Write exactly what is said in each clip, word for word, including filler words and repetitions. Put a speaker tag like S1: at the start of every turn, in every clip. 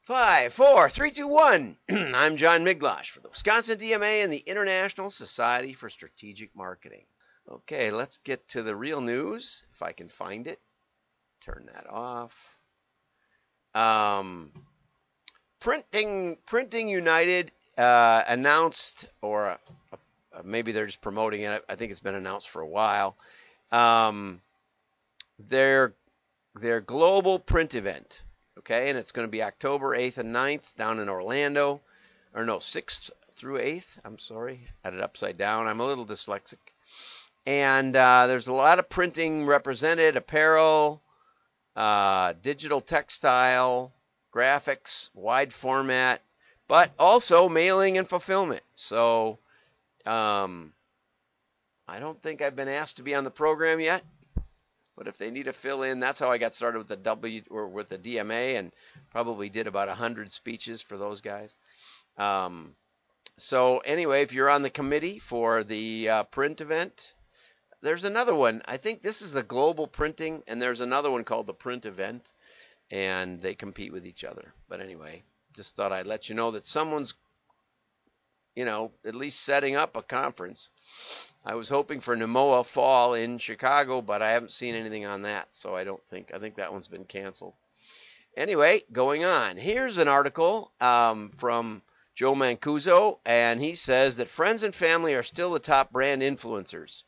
S1: Five, four, three, two, one. I'm John Miglosh for the Wisconsin D M A and the International Society for Strategic Marketing. Okay, let's get to the real news, if I can find it. Turn that off. Um, Printing Printing United uh, announced, or uh, uh, maybe they're just promoting it. I think it's been announced for a while. Um, their their global print event. Okay, and it's going to be October eighth and ninth down in Orlando. Or no, sixth through eighth. I'm sorry, I had it upside down. I'm a little dyslexic. And uh, there's a lot of printing represented, apparel, uh, digital textile, graphics, wide format, but also mailing and fulfillment. So um, I don't think I've been asked to be on the program yet. But if they need to fill in, that's how I got started with the W or with the D M A, and probably did about a hundred speeches for those guys. Um, so anyway, if you're on the committee for the uh, print event, there's another one. I think this is the global printing, and there's another one called the print event, and they compete with each other. But anyway, just thought I'd let you know that someone's, you know, at least setting up a conference. I was hoping for Nemoa Fall in Chicago, but I haven't seen anything on that, so I don't think, I think that one's been canceled. Anyway, going on. Here's an article um, from Joe Mancuso, and he says that friends and family are still the top brand influencers.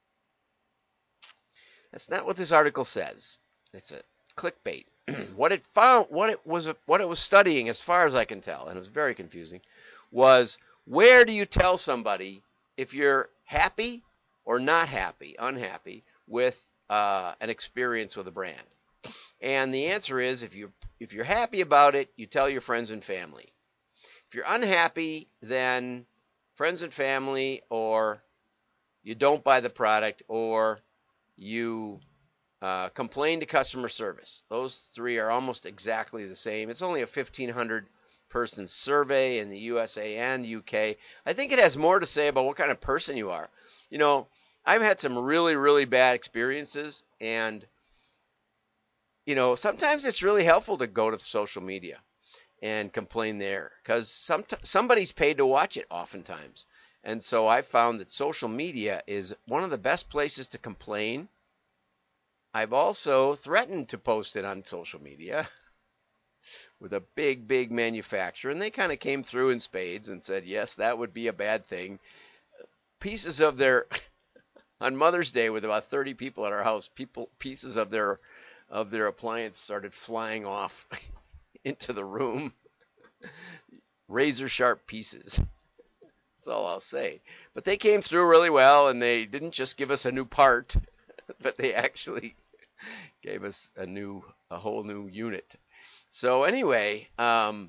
S1: That's not what this article says. It's a clickbait. what it found, what it was, what it was studying, as far as I can tell, and it was very confusing, was where do you tell somebody if you're happy or not happy, unhappy with uh, an experience with a brand? And the answer is, if you if you're happy about it, you tell your friends and family. If you're unhappy, then friends and family, or you don't buy the product, or you uh, complain to customer service. Those three are almost exactly the same. It's only a fifteen hundred person survey in the U S A and U K. I think it has more to say about what kind of person you are. You know, I've had some really, really bad experiences, and you know, sometimes it's really helpful to go to social media and complain there, because some somebody's paid to watch it oftentimes. And so I found that social media is one of the best places to complain. I've also threatened to post it on social media with a big, big manufacturer, and they kind of came through in spades and said, yes, that would be a bad thing. Pieces of their, on Mother's Day with about thirty people at our house, people pieces of their of their appliance started flying off into the room. Razor sharp pieces. That's all I'll say. But they came through really well, and they didn't just give us a new part, but they actually gave us a new, a whole new unit. So anyway, um,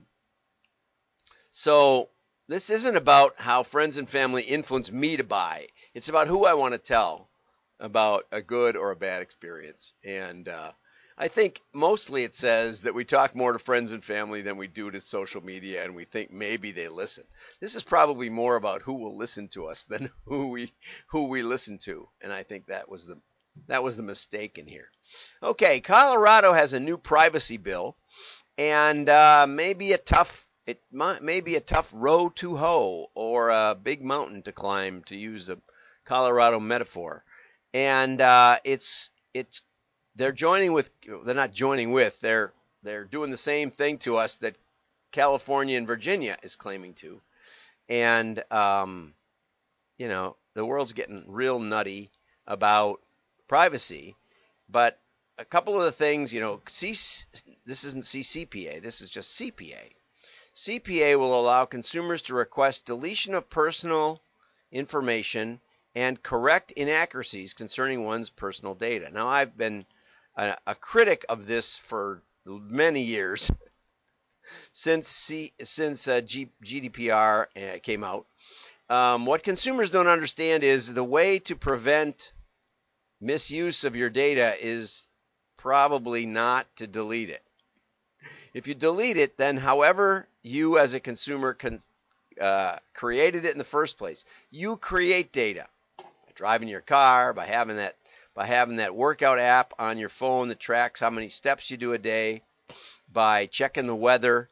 S1: so this isn't about how friends and family influence me to buy. It's about who I want to tell about a good or a bad experience. And uh, I think mostly it says that we talk more to friends and family than we do to social media, and we think maybe they listen. This is probably more about who will listen to us than who we who we listen to, and I think that was the that was the mistake in here. Okay, Colorado has a new privacy bill, and uh, maybe a tough it might may be a tough row to hoe, or a big mountain to climb, to use a Colorado metaphor. And uh, it's it's they're joining with they're not joining with they're they're doing the same thing to us that California and Virginia is claiming to. And um, you know, the world's getting real nutty about privacy. But a couple of the things, you know, C, this isn't C C P A, this is just C P A. C P A will allow consumers to request deletion of personal information and correct inaccuracies concerning one's personal data. Now, I've been a, a critic of this for many years, since C, since uh, G, G D P R uh, came out. Um, what consumers don't understand is the way to prevent misuse of your data is probably not to delete it. If you delete it, then however you as a consumer can, uh, created it in the first place, you create data. Driving your car, by having that by having that workout app on your phone that tracks how many steps you do a day, by checking the weather,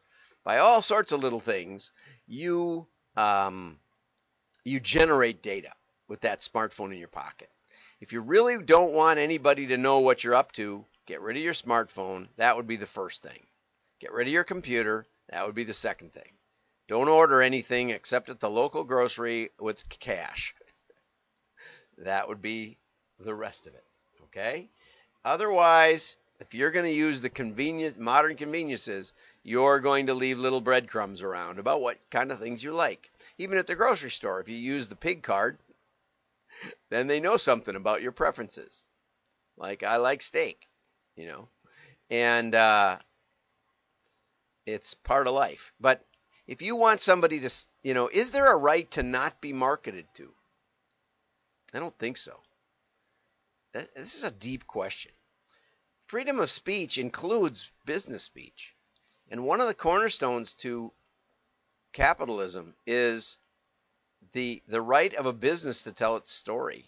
S1: by all sorts of little things, you um, you generate data with that smartphone in your pocket. If you really don't want anybody to know what you're up to, get rid of your smartphone. That would be the first thing. Get rid of your computer. That would be the second thing. Don't order anything except at the local grocery with cash. That would be the rest of it. Okay? Otherwise, if you're going to use the convenient, modern conveniences, you're going to leave little breadcrumbs around about what kind of things you like. Even at the grocery store, if you use the pig card, then they know something about your preferences. Like, I like steak, you know, and uh, it's part of life. But if you want somebody to, you know, is there a right to not be marketed to? I don't think so. This is a deep question. Freedom of speech includes business speech. And one of the cornerstones to capitalism is the the right of a business to tell its story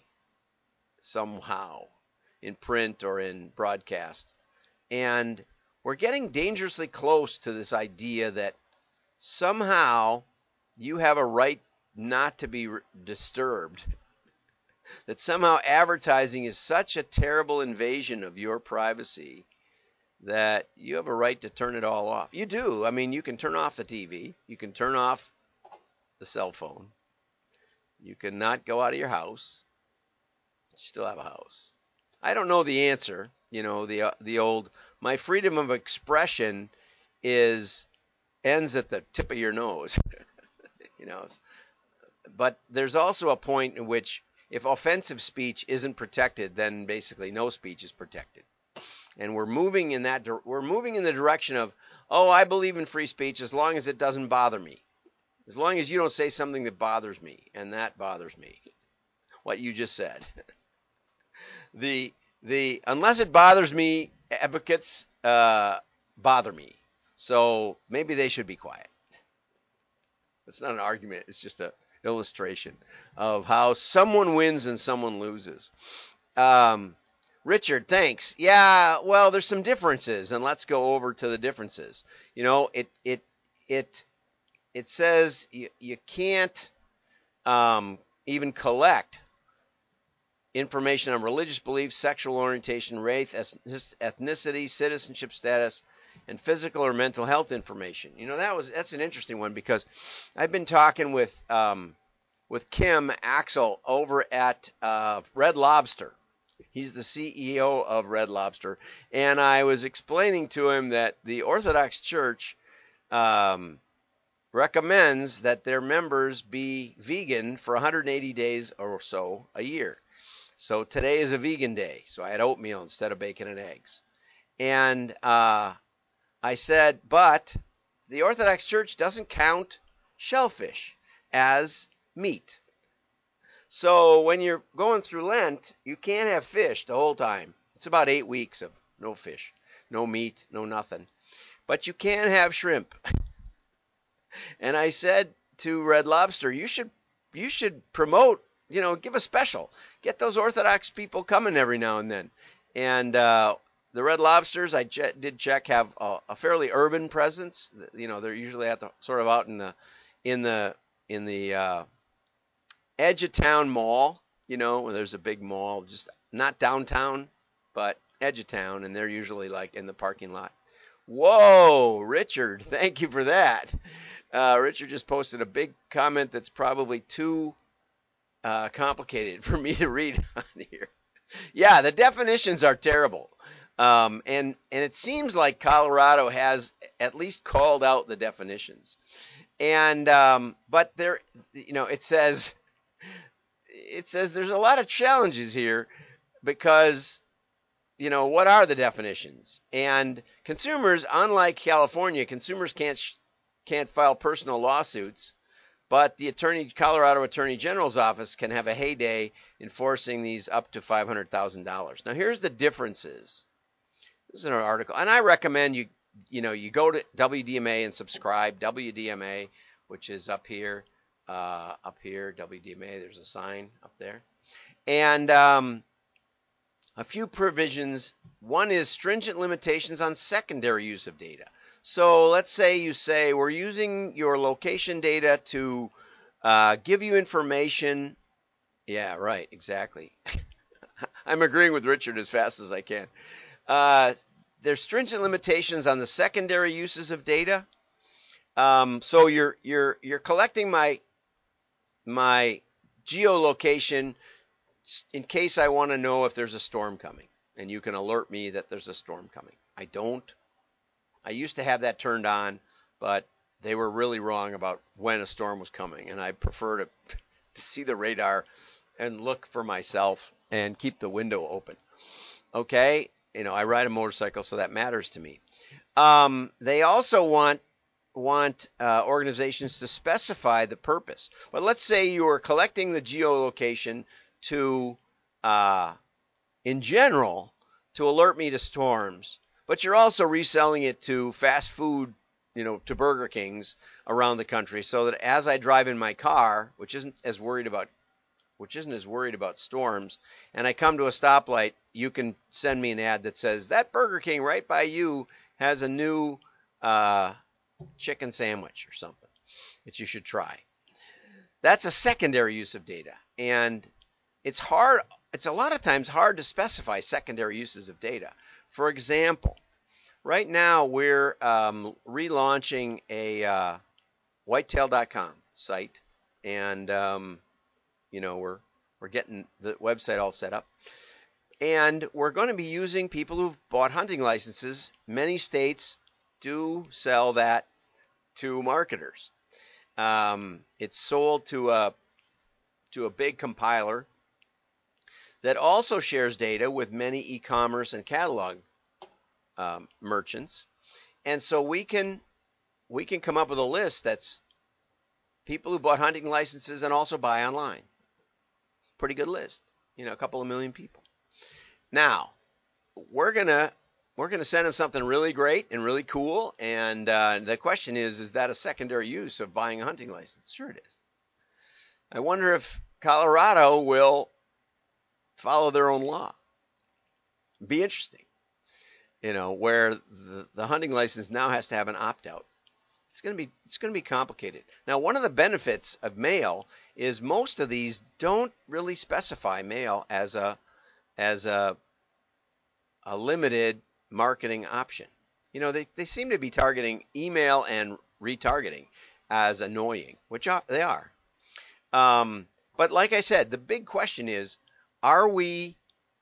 S1: somehow in print or in broadcast. And we're getting dangerously close to this idea that somehow you have a right not to be disturbed. That somehow advertising is such a terrible invasion of your privacy that you have a right to turn it all off. You do. I mean, you can turn off the T V. You can turn off the cell phone. You can not go out of your house. You still have a house. I don't know the answer. You know, the uh, the old, my freedom of expression is ends at the tip of your nose. you know, but there's also a point in which if offensive speech isn't protected, then basically no speech is protected. And we're moving in that we're moving in the direction of, oh, I believe in free speech as long as it doesn't bother me. As long as you don't say something that bothers me, and that bothers me. What you just said. the the unless it bothers me, advocates uh, bother me. So maybe they should be quiet. It's not an argument. It's just an illustration of how someone wins and someone loses. Um, Richard, thanks. Yeah, well, there's some differences, and let's go over to the differences. You know, it it it it says you, you can't um, even collect information on religious beliefs, sexual orientation, race, ethnicity, citizenship status, and physical or mental health information. You know, that was that's an interesting one because I've been talking with um, with Kim Axel over at uh, Red Lobster. He's the C E O of Red Lobster, and I was explaining to him that the Orthodox Church um, recommends that their members be vegan for one hundred eighty days or so a year. So today is a vegan day, so I had oatmeal instead of bacon and eggs. And uh, I said, but the Orthodox Church doesn't count shellfish as meat. So when you're going through Lent, you can't have fish the whole time. It's about eight weeks of no fish, no meat, no nothing. But you can have shrimp. And I said to Red Lobster, you should you should promote, you know, give a special. Get those Orthodox people coming every now and then. And uh, the Red Lobsters, I j- did check, have a, a fairly urban presence. You know, they're usually at the sort of out in the in the in the uh, edge of town mall. You know, where there's a big mall, just not downtown, but edge of town, and they're usually like in the parking lot. Whoa, Richard, thank you for that. Uh, Richard just posted a big comment that's probably too uh, complicated for me to read on here. Yeah, the definitions are terrible. Um, and, and it seems like Colorado has at least called out the definitions. And, um, but there, you know, it says, it says there's a lot of challenges here because, you know, what are the definitions? And consumers, unlike California, consumers can't, can't file personal lawsuits. But the attorney, Colorado Attorney General's office can have a heyday enforcing these up to five hundred thousand dollars. Now, here's the differences. This is an article, and I recommend you, you know, you go to W D M A and subscribe. W D M A, which is up here, uh, up here. W D M A. There's a sign up there, and um, a few provisions. One is stringent limitations on secondary use of data. So let's say you say we're using your location data to uh, give you information. Yeah, right, exactly. I'm agreeing with Richard as fast as I can. Uh, there's stringent limitations on the secondary uses of data. Um, so you're you're you're collecting my my geolocation in case I want to know if there's a storm coming, and you can alert me that there's a storm coming. I don't. I used to have that turned on, but they were really wrong about when a storm was coming, and I prefer to, to see the radar and look for myself and keep the window open. Okay, you know, I ride a motorcycle, so that matters to me. Um, they also want want uh, organizations to specify the purpose. But let's say you are collecting the geolocation to, uh, in general, to alert me to storms, but you're also reselling it to fast food, you know, to Burger Kings around the country, so that as I drive in my car, which isn't as worried about which isn't as worried about storms, and I come to a stoplight, you can send me an ad that says that Burger King right by you has a new uh, chicken sandwich or something that you should try. That's a secondary use of data, and it's hard. It's a lot of times hard to specify secondary uses of data. For example, right now we're um, relaunching a uh, whitetail dot com site, and um, you know we're we're getting the website all set up, and we're going to be using people who've bought hunting licenses. Many states do sell that to marketers. Um, it's sold to a to a big compiler that also shares data with many e-commerce and catalog um, merchants, and so we can we can come up with a list that's people who bought hunting licenses and also buy online. Pretty good list, you know, a couple of million people. Now we're gonna we're gonna send them something really great and really cool, and uh, the question is, is that a secondary use of buying a hunting license? Sure, it is. I wonder if Colorado will follow their own law. Be interesting, you know, where the, the hunting license now has to have an opt-out. It's going to be it's going to be complicated. Now, one of the benefits of mail is most of these don't really specify mail as a as a a limited marketing option. You know, they, they seem to be targeting email and retargeting as annoying, which are, they are. Um, but like I said, the big question is, are we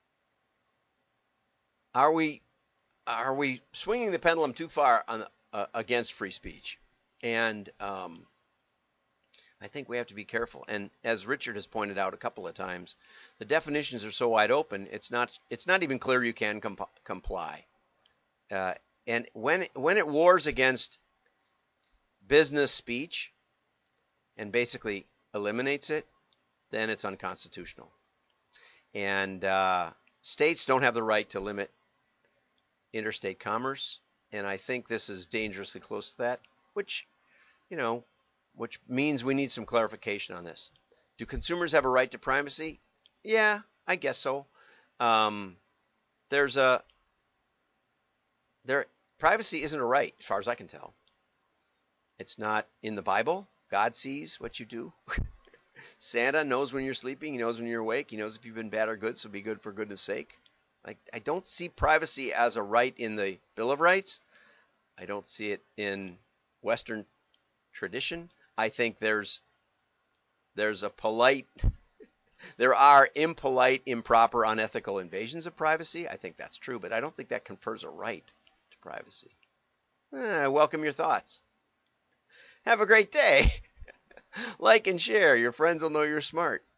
S1: are we are we swinging the pendulum too far on uh, against free speech? And um, I think we have to be careful. And as Richard has pointed out a couple of times, the definitions are so wide open. It's not it's not even clear you can comp- comply. Uh, and when when it wars against business speech and basically eliminates it, then it's unconstitutional. And uh, states don't have the right to limit interstate commerce, and I think this is dangerously close to that, which you know, which means we need some clarification on this. Do consumers have a right to privacy? Yeah, I guess so. Um, there's a there privacy isn't a right, as far as I can tell. It's not in the Bible. God sees what you do. Santa knows when you're sleeping. He knows when you're awake. He knows if you've been bad or good, so be good for goodness sake. I, I don't see privacy as a right in the Bill of Rights. I don't see it in Western tradition. I think there's there's a polite, there are impolite, improper, unethical invasions of privacy. I think that's true, but I don't think that confers a right to privacy. Eh, welcome your thoughts. Have a great day. Like and share. Your friends will know you're smart.